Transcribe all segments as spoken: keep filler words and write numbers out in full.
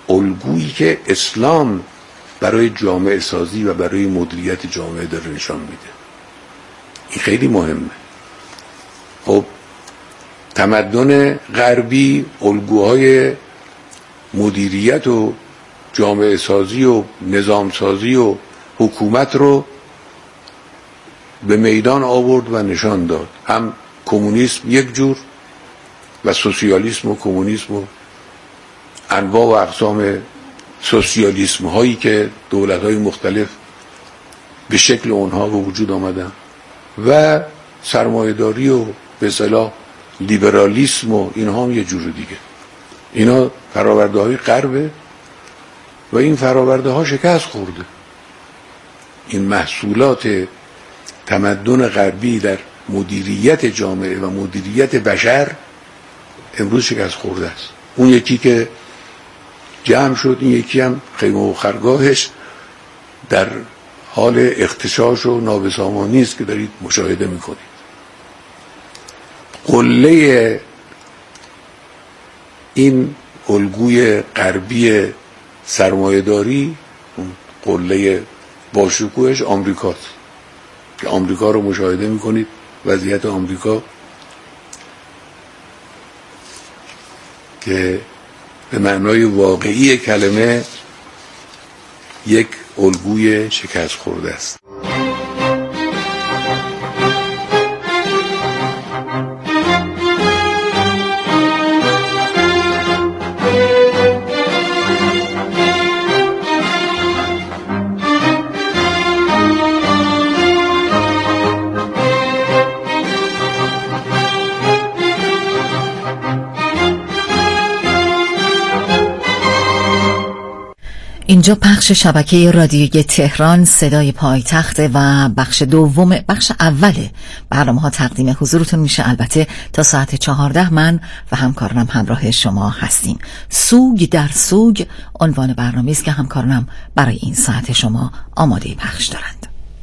الگویی که اسلام برای جامعه سازی و برای مدیریت جامعه داره نشان میده. این خیلی مهمه. خب تمدن غربی الگوهای مدیریت و جامعه سازی و نظام سازی و حکومت رو به میدان آورد و نشان داد. هم کمونیسم یک جور و سوسیالیسم و کمونیسم و انواع و اقسام سوسیالیسم هایی که دولت های مختلف به شکل اونها به وجود آمدن و سرمایه‌داری و به اصطلاح لیبرالیسم و اینها هم یه جور دیگه. اینا فراورده های غربه و این فراورده ها شکست خورده. این محصولات تمدن غربی در مدیریت جامعه و مدیریت بشر امروز شکست خورده است. اون یکی که جمع شد، این یکی هم خیمه و خرگاهش در حال اختشاش و نابسامانی است که دارید مشاهده میکنید. قله این الگوی غربی سرمایه‌داری، اون قله باشکوهش آمریکاست که آمریکا رو مشاهده میکنید. وضعیت آمریکا که به معنای واقعی کلمه یک الگوی شکست خورده است. اینجا پخش شبکه رادیویی تهران صدای پایتخت و بخش دوم بخش اول برنامه ها تقدیم حضورتون میشه. البته تا ساعت چهارده من و همکارانم همراه شما هستیم. سوگ در سوگ عنوان برنامه است که همکارانم برای این ساعت شما آماده پخش دارند.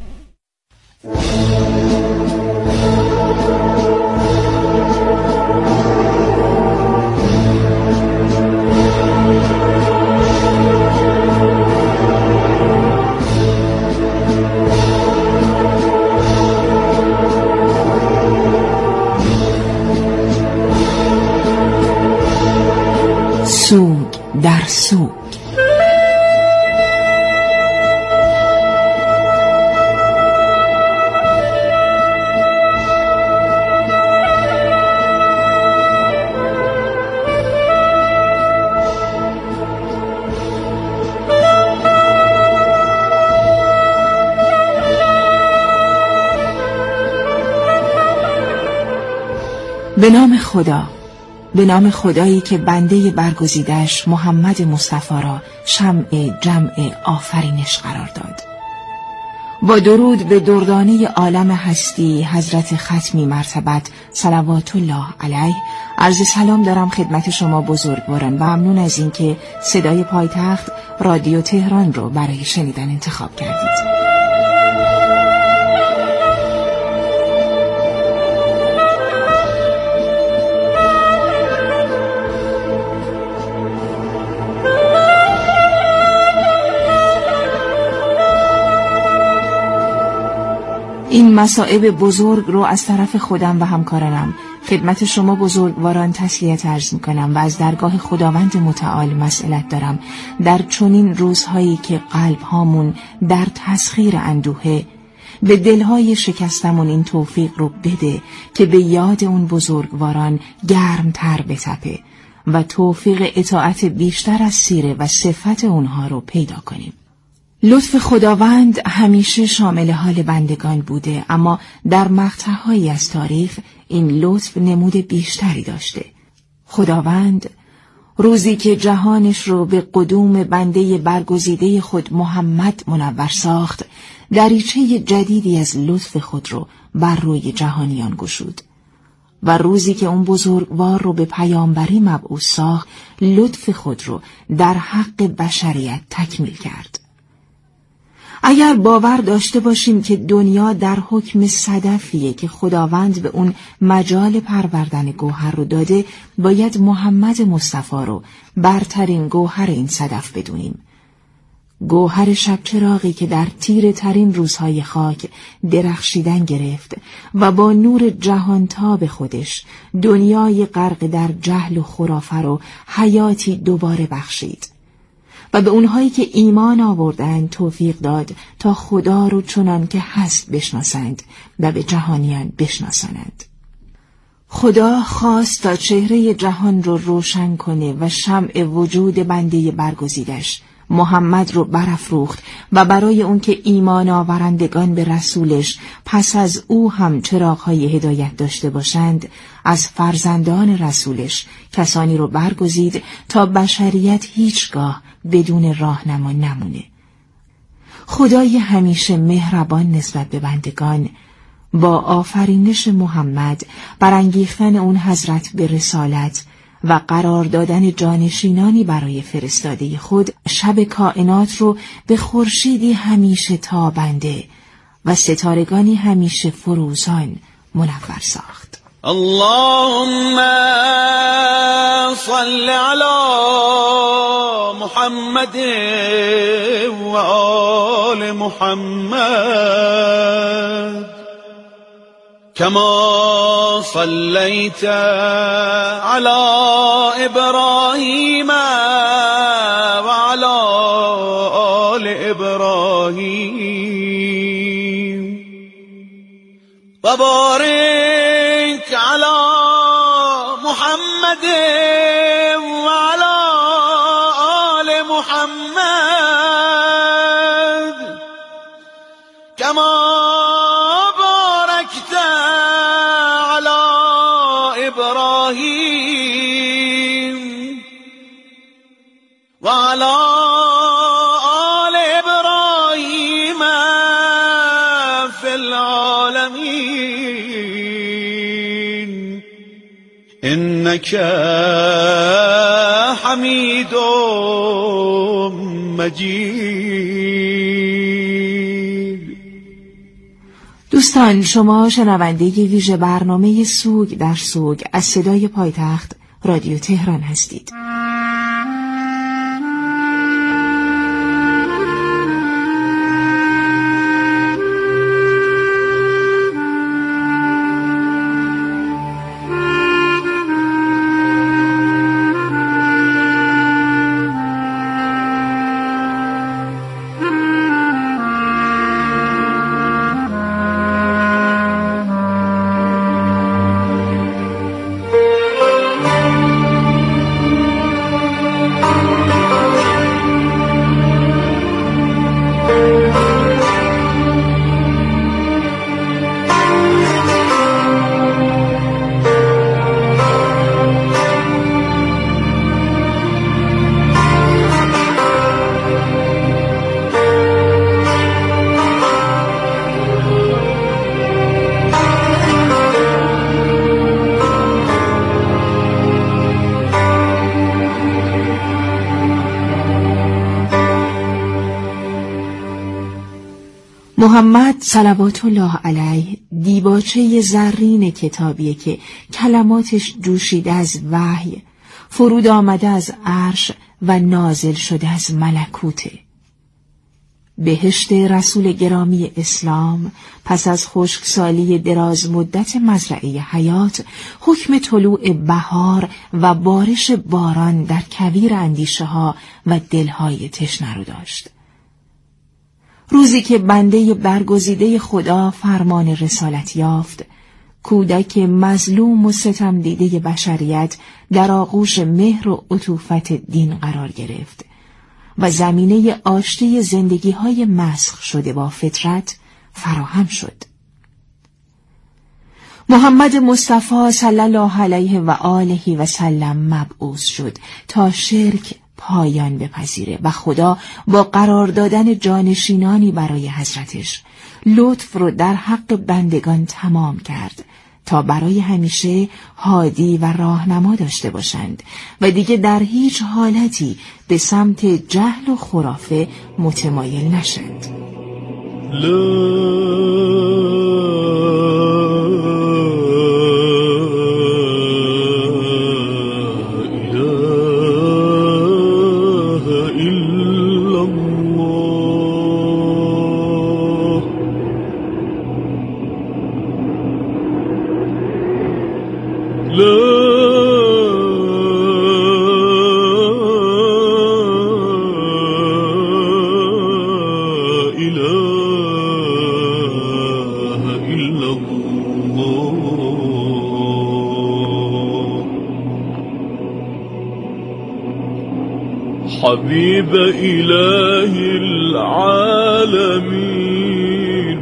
سوگ در سوگ. به نام خدا، به نام خدایی که بنده برگزیدش محمد مصطفی را شمع جمع آفرینش قرار داد. با درود به دردانه عالم هستی حضرت ختمی مرتبت صلوات الله علیه، عرض سلام دارم خدمت شما بزرگواران و ممنون از این که صدای پایتخت رادیو تهران رو برای شنیدن انتخاب کردید. این مصائب بزرگ رو از طرف خودم و همکارانم خدمت شما بزرگواران تسلیت عرض میکنم و از درگاه خداوند متعال مسئلت دارم در چنین روزهایی که قلب هامون در تسخیر اندوهه به دلهای شکستمون این توفیق رو بده که به یاد اون بزرگواران گرم تر بتپه و توفیق اطاعت بیشتر از سیره و صفت اونها رو پیدا کنیم. لطف خداوند همیشه شامل حال بندگان بوده، اما در مقطع‌هایی از تاریخ این لطف نمود بیشتری داشته. خداوند روزی که جهانش رو به قدوم بنده برگزیده خود محمد منور ساخت، دریچه جدیدی از لطف خود رو بر روی جهانیان گشود و روزی که اون بزرگوار رو به پیامبری مبعوث ساخت، لطف خود رو در حق بشریت تکمیل کرد. اگر باور داشته باشیم که دنیا در حکم صدفیه که خداوند به اون مجال پروردن گوهر رو داده، باید محمد مصطفی رو برترین گوهر این صدف بدونیم. گوهر شب چراغی که در تیره ترین روزهای خاک درخشیدن گرفت و با نور جهانتاب خودش دنیای غرق در جهل و خرافه رو حیاتی دوباره بخشید و به اونهایی که ایمان آوردند توفیق داد تا خدا رو چنان که هست بشناسند و به جهانیان بشناسانند. خدا خواست تا چهره جهان رو روشن کنه و شمع وجود بنده برگزیدش محمد رو برافروخت و برای اون که ایمان آورندگان به رسولش پس از او هم چراغ‌های هدایت داشته باشند، از فرزندان رسولش کسانی رو برگزید تا بشریت هیچگاه بدون راهنما نمونه. خدای همیشه مهربان نسبت به بندگان با آفرینش محمد، برانگیختن اون حضرت به رسالت و قرار دادن جانشینانی برای فرستاده خود، شب کائنات رو به خورشیدی همیشه تابنده و ستارگانی همیشه فروزان منور ساخت. اللهم صل علی محمد و آل محمد كما صليت على إبراهيم وعلى آل إبراهيم وبارك على محمد وعلى آل محمد كما وعلى آل إبراهيم في العالمين إنك حميد مجيد. دوستان، شما شنونده ویژه برنامه سوگ در سوگ از صدای پایتخت رادیو تهران هستید. محمد صلوات الله علیه دیباچه زرین کتابیه که کلماتش جوشیده از وحی، فرود آمده از عرش و نازل شده از ملکوته. بهشت رسول گرامی اسلام پس از خشکسالی دراز مدت مزرعه حیات، حکم طلوع بهار و بارش باران در کویر اندیشه ها و دلهای تشنه رو داشت. روزی که بنده برگزیده خدا فرمان رسالت یافت، کودک مظلوم و ستم دیده بشریت در آغوش مهر و عطوفت دین قرار گرفت و زمینه آشتی زندگی‌های مسخ شده با فطرت فراهم شد. محمد مصطفی صلی الله علیه و آله و سلم مبعوث شد تا شرک پایان بپذیره و خدا با قرار دادن جانشینانی برای حضرتش لطف رو در حق بندگان تمام کرد تا برای همیشه هادی و راهنما داشته باشند و دیگه در هیچ حالتی به سمت جهل و خرافه متمایل نشند. حبيب إله العالمين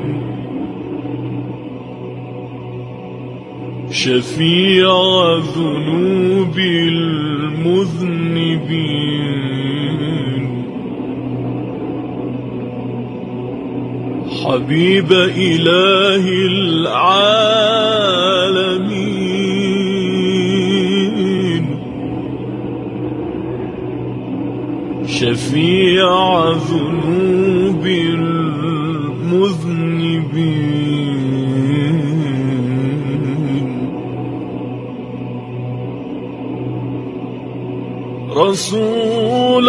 شفيع ذنوب المذنبين حبيب إله العالمين شفيع ذنوب المذنبين رسول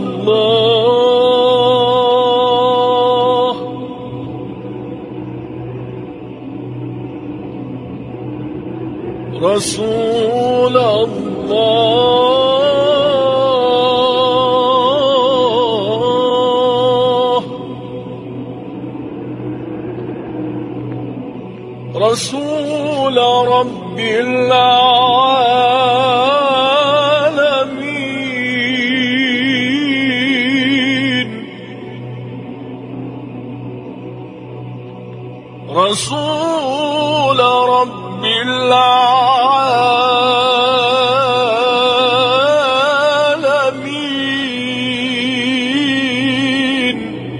الله رسول الله رسول رب العالمين رسول رب العالمين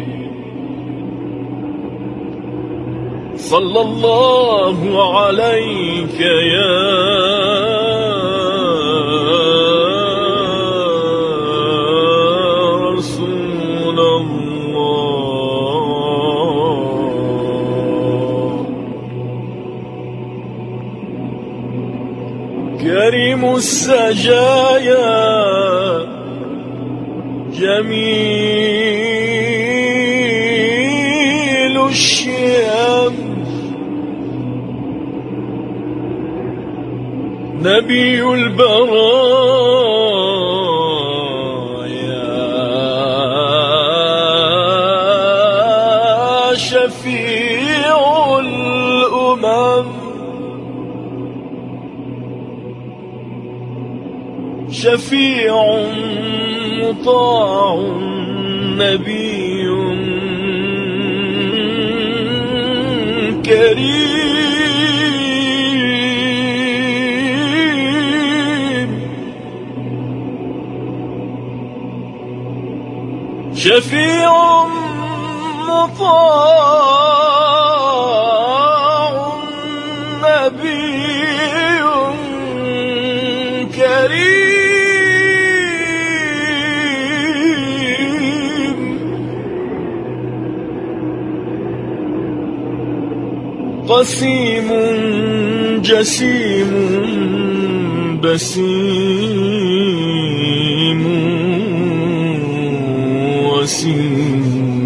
صلى الله عليك يا رسول الله كريم السجايا جميل الشيم نبي البرايا شفيع الأمم شفيع مطاع نبي كريم شفيع مطاع نبي كريم قسيم جسيم بسيم وسيم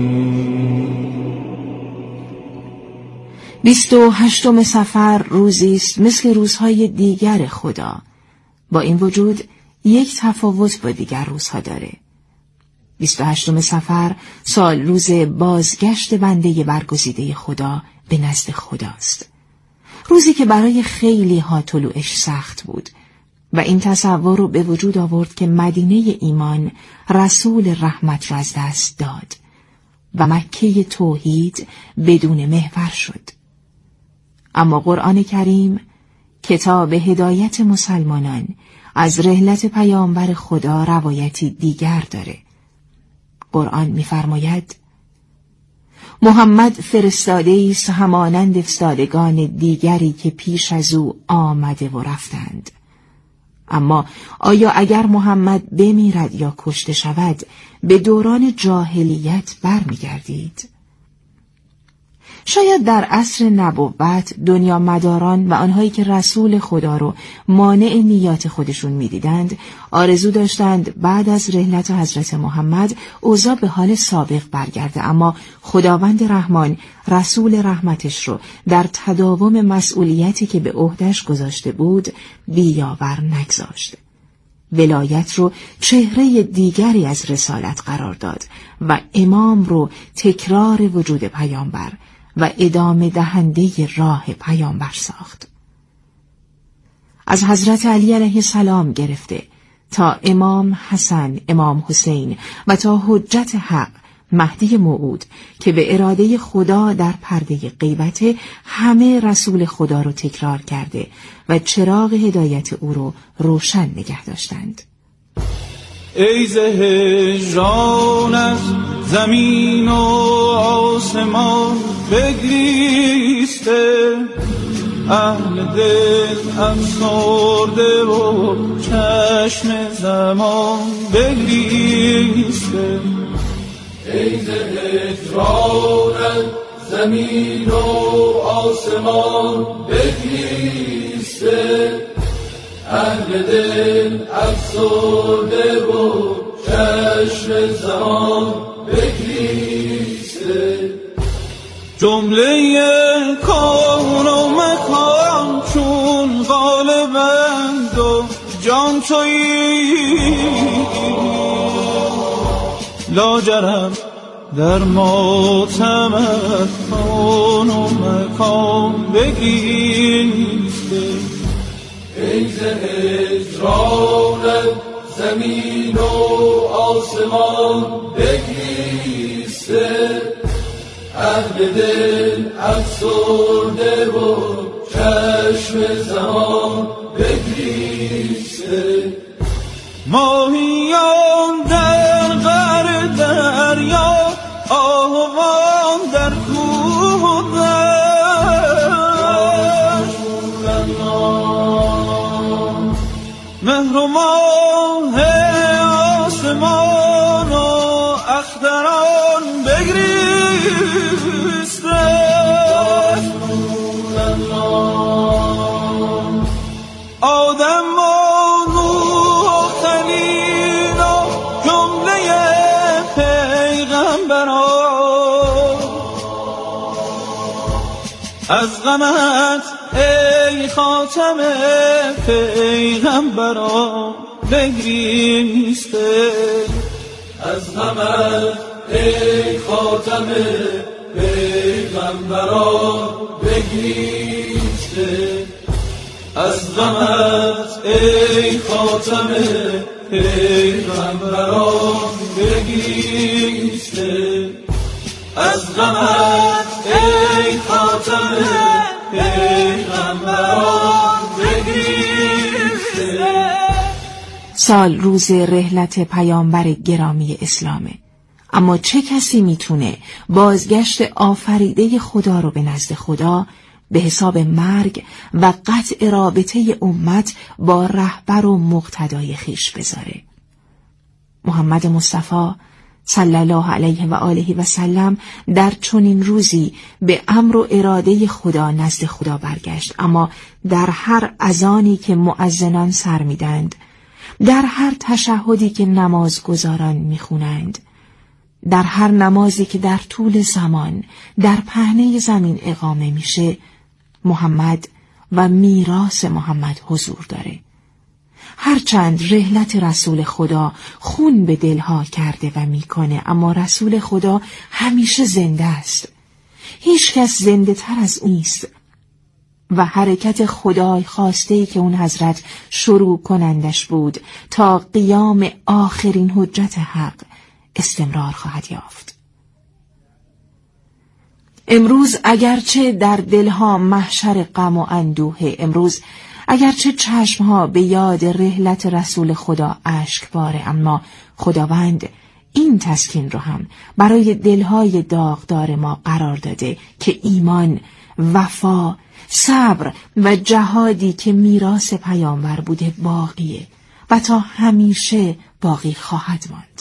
بیست و هشتم صفر روزی است مثل روزهای دیگر خدا. با این وجود یک تفاوت با دیگر روزها داره. بیست و هشتم صفر سال روز بازگشت بنده برگزیده خدا به نزد خداست. روزی که برای خیلی ها طلوعش سخت بود و این تصور رو به وجود آورد که مدینه ایمان رسول رحمت را از دست داد و مکه توحید بدون محور شد. اما قرآن کریم، کتاب هدایت مسلمانان، از رحلت پیامبر خدا روایتی دیگر داره. قرآن می‌فرماید محمد فرستاده است همانند فرستادگان دیگری که پیش از او آمده و رفتند. اما آیا اگر محمد بمیرد یا کشته شود به دوران جاهلیت برمیگردید؟ شاید در عصر نبوت دنیا مداران و آنهایی که رسول خدا رو مانع نیات خودشون می‌دیدند آرزو داشتند بعد از رحلت حضرت محمد اوضاع به حال سابق برگرده، اما خداوند رحمان رسول رحمتش رو در تداوم مسئولیتی که به عهده‌اش گذاشته بود بیاور نگذاشت. ولایت رو چهره دیگری از رسالت قرار داد و امام رو تکرار وجود پیامبر و ادامه دهنده راه پیامبر ساخت. از حضرت علی علیه السلام گرفته تا امام حسن، امام حسین و تا حجت حق مهدی موعود که به اراده خدا در پرده غیبت همه رسول خدا رو تکرار کرده و چراغ هدایت او رو روشن نگه داشتند. ای ز هجرانت زمین و آسمان بگریسته، اهل دل افسرده و چشم زمان بگریسته. ای ز هجرانت زمین و آسمان بگریسته، اهل دل افسرده و چشم زمان بگریسته. جمله کون و مکان چون غالبند و جان تویی، لاجرم در ماتمت کون و مکان بگریسته. ای ز هجرانت زمین و آسمان بگریسته، اهل دل افسرده و چشم زمان بگریسته. ماهیان در غر دریا، آهوان در کوه دشت، مهر و ماه آسمان و اختران بگریسته. آدم و نوح و خلیل و جمله پیغمبران، از غمت ای خاتم پیغمبران بگریسته. از غمت ای خاتم پیغمبران بگریسته. از غمت ای خاتم پیغمبران بگریسته. از غمت ای خاتم پیغمبران بگریسته. سال روز رحلت پیامبر گرامی اسلامه، اما چه کسی میتونه بازگشت آفریده خدا رو به نزد خدا به حساب مرگ و قطع رابطه امت با رهبر و مقتدای خیش بذاره؟ محمد مصطفی صلی الله علیه و آله و سلم در چنین روزی به امر و اراده خدا نزد خدا برگشت، اما در هر اذانی که مؤذنان سر میدند، در هر تشهدی که نمازگزاران میخونند، در هر نمازی که در طول زمان در پهنه زمین اقامه میشه، محمد و میراث محمد حضور داره. هرچند رحلت رسول خدا خون به دلها کرده و میکنه، اما رسول خدا همیشه زنده است. هیچ کس زنده تر از او نیست و حرکت خدای خواسته‌ای که اون حضرت شروع کنندش بود تا قیام آخرین حجت حق استمرار خواهد یافت. امروز اگرچه در دلها محشر غم و اندوه، امروز اگرچه چشمها به یاد رحلت رسول خدا اشکباره، اما خداوند این تسکین رو هم برای دلهای داغدار ما قرار داده که ایمان، وفا، صبر و جهادی که میراث پیامبر بوده باقیه و تا همیشه باقی خواهد ماند.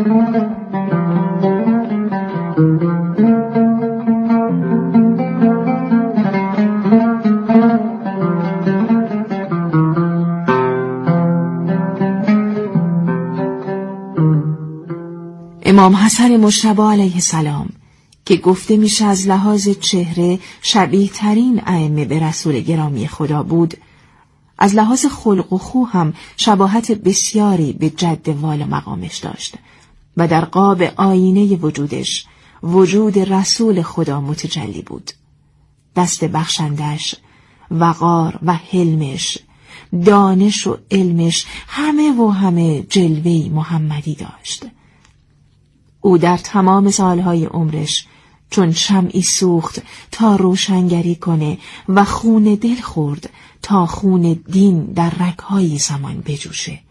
امام حسن مجتبی علیه السلام که گفته میشه از لحاظ چهره شبیه ترین ائمه به رسول گرامی خدا بود، از لحاظ خلق و خو هم شباهت بسیاری به جد والا مقامش داشت و در قاب آینه وجودش وجود رسول خدا متجلی بود. دست بخشندش، وقار و حلمش، دانش و علمش همه و همه جلوه‌ای محمدی داشت. او در تمام سالهای عمرش چون شمعی سوخت تا روشنگری کنه و خون دل خورد تا خون دین در رگ‌های زمان بجوشه.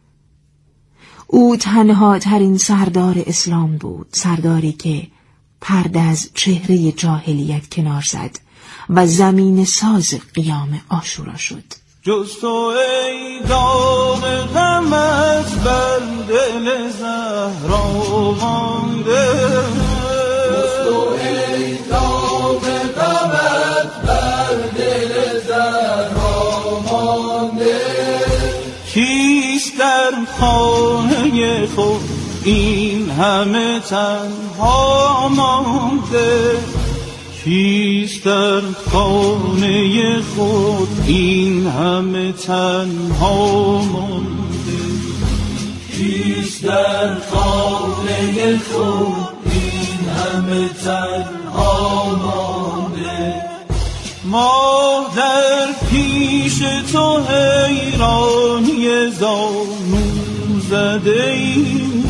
او تنها ترین سردار اسلام بود، سرداری که پرده از چهره جاهلیت کنار زد و زمین ساز قیام عاشورا شد. جز تو ای داغ غمت بر دل زهرا مانده، جز تو ای داغ غمت بر دل زهرا مانده. کیست در خانه خود این همه تنها مانده، کیست در خانه خود این همه تنها مانده، کیست در خانه خود این همه تنها مانده. ما در پیش تو حیرانی زانو زده ایم،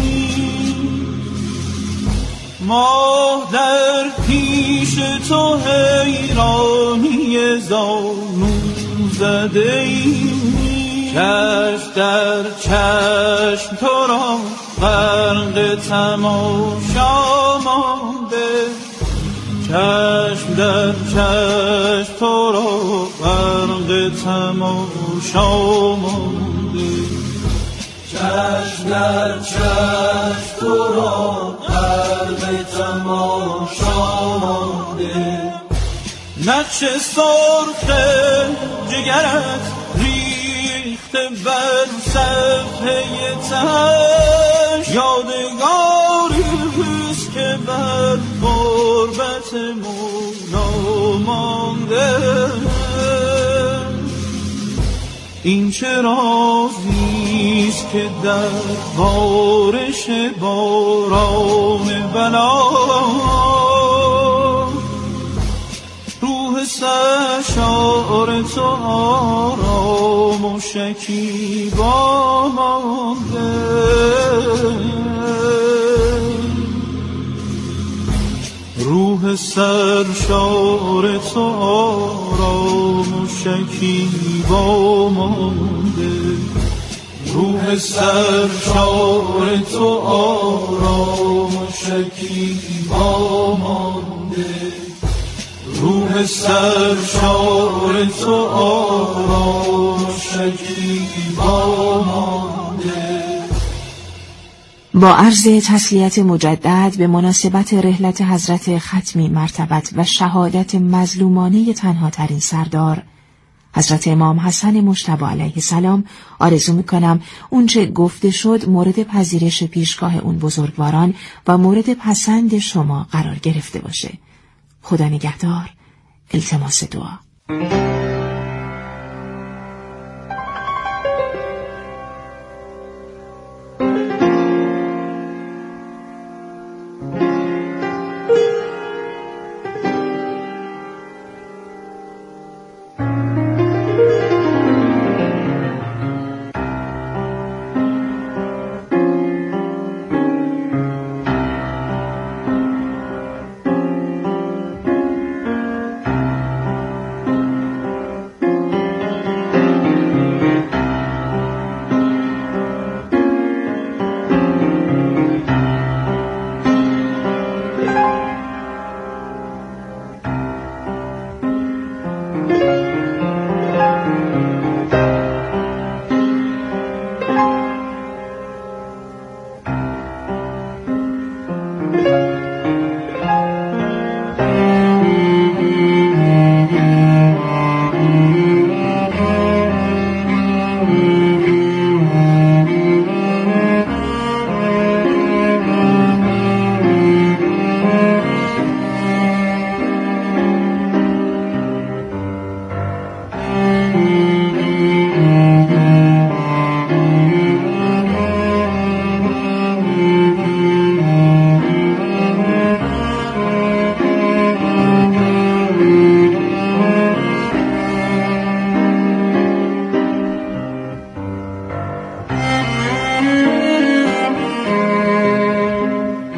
ما در پیش تو حیرانی زانو زده ایم. چشم در چشم تو را غرق تماشا مانده، چشم در چشم تو را غرق تماشا مانده، چشم در چشم تو را غرق تماشا مانده. نقش سرخ جگرت ریخته بر صفحه تنش، یادگاریست که بر غربت مولا مانده. این چه رازیست که در بارش باران بلا روح سرشار تو آرام و شکیبا مانده. روح سرشار تو آرام و شکیبا مانده، روح سرشار تو آرام و شکیبا مانده، روح سرشار تو آرام و شکیبا مانده. با عرض تسلیت مجدد به مناسبت رحلت حضرت ختمی مرتبت و شهادت مظلومانه تنها ترین سردار حضرت امام حسن مجتبی علیه السلام آرزو میکنم اونچه گفته شد مورد پذیرش پیشگاه اون بزرگواران و مورد پسند شما قرار گرفته باشه. خدا نگهدار. التماس دعا.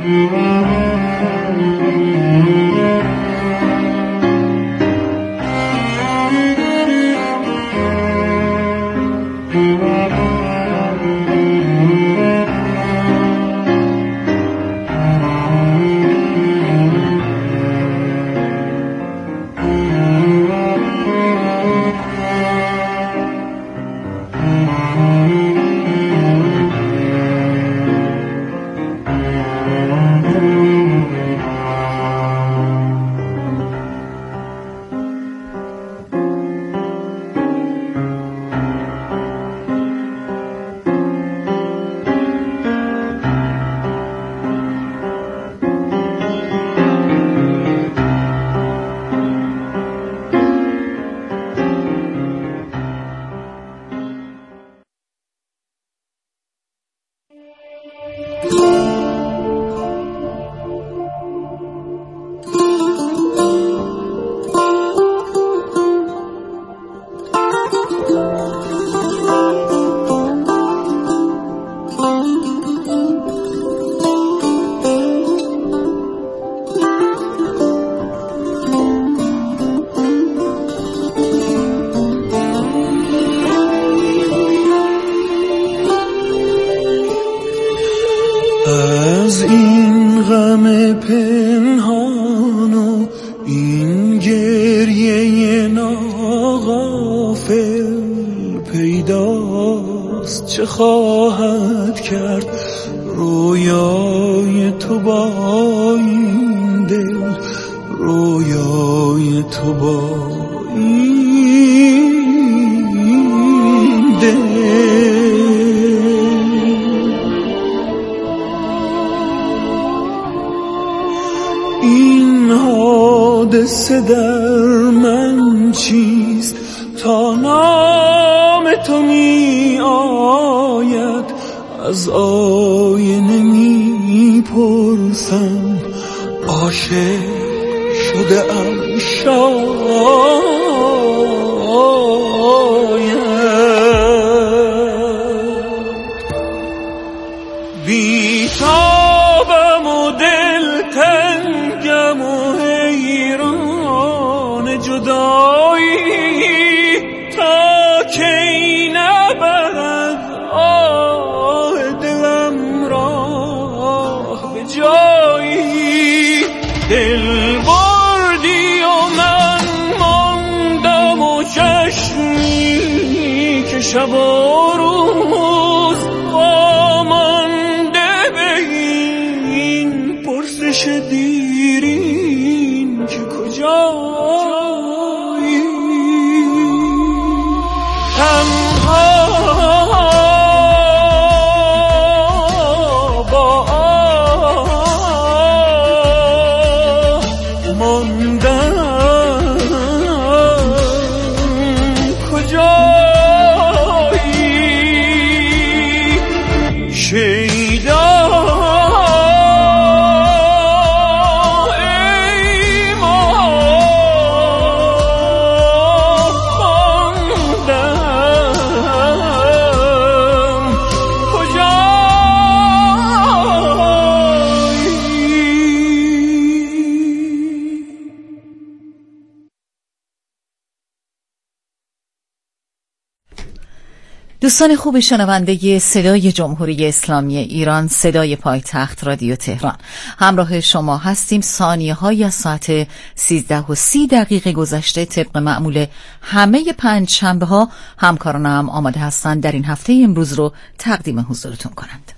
از این غم پنهان و این گریه ناغافل پیداست چه خواهد کرد رویای تو با این دل، رویای تو با این دل. این حادثه در من چیست تا نام تو می آید، از آینه می پرسم عاشق شده ام شاید. بیتابم و دلتنگم و حیران جدایی، تا کی نبرد آه دلم راه به جایی. دل بردی و من ماندم و چشمی که شب و روز وامانده به این پرسش دیرین که کجایی. تنها با آه ماندم کجایی. شیدا دوستان خوب شنونده صدای جمهوری اسلامی ایران، صدای پایتخت رادیو تهران، همراه شما هستیم. ثانیه های از ساعت سیزده و سی دقیقه گذشته طبق معمول همه پنج شنبه ها همکارانم آماده هستند در این هفته امروز رو تقدیم حضورتون کنند.